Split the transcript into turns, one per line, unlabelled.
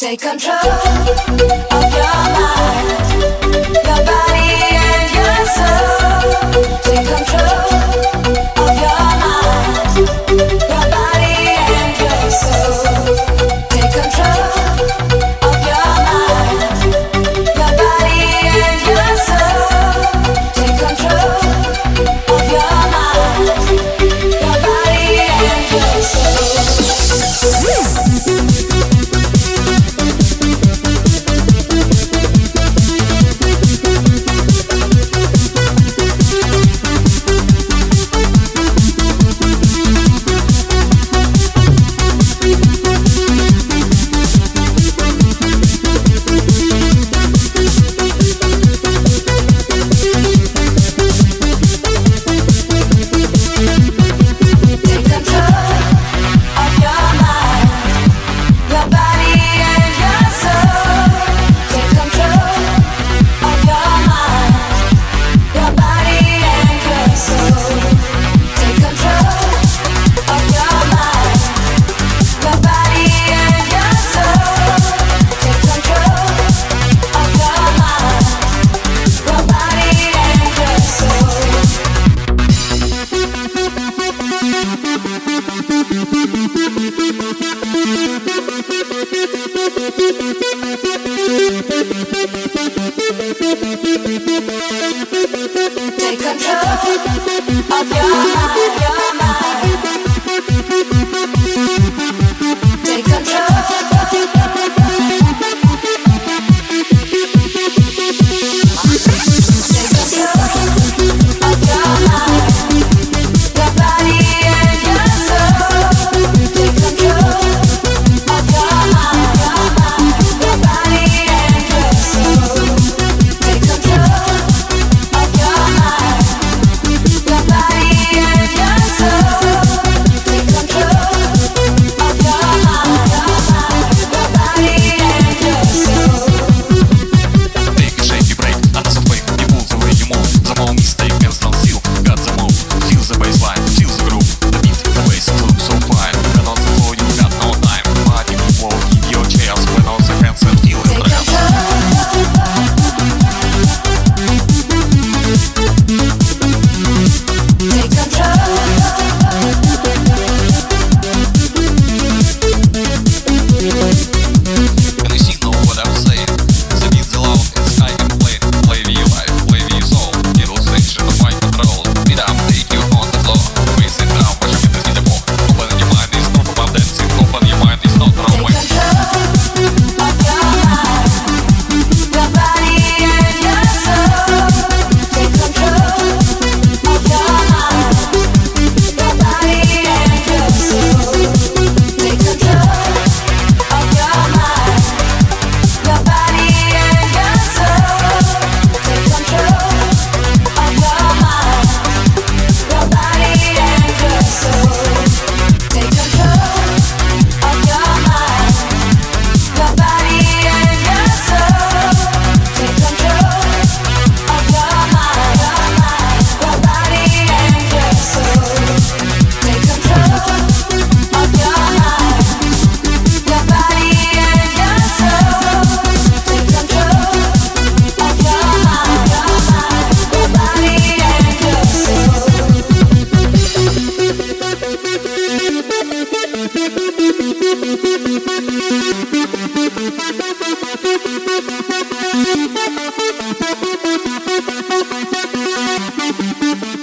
Take control of your mind, your body and your soul. Take control of your mind, your body and your soul. Take control of your mind, your body and your soul. Take control of your mind, your body and your soul. Take control of your mind. Take control.
Thank you.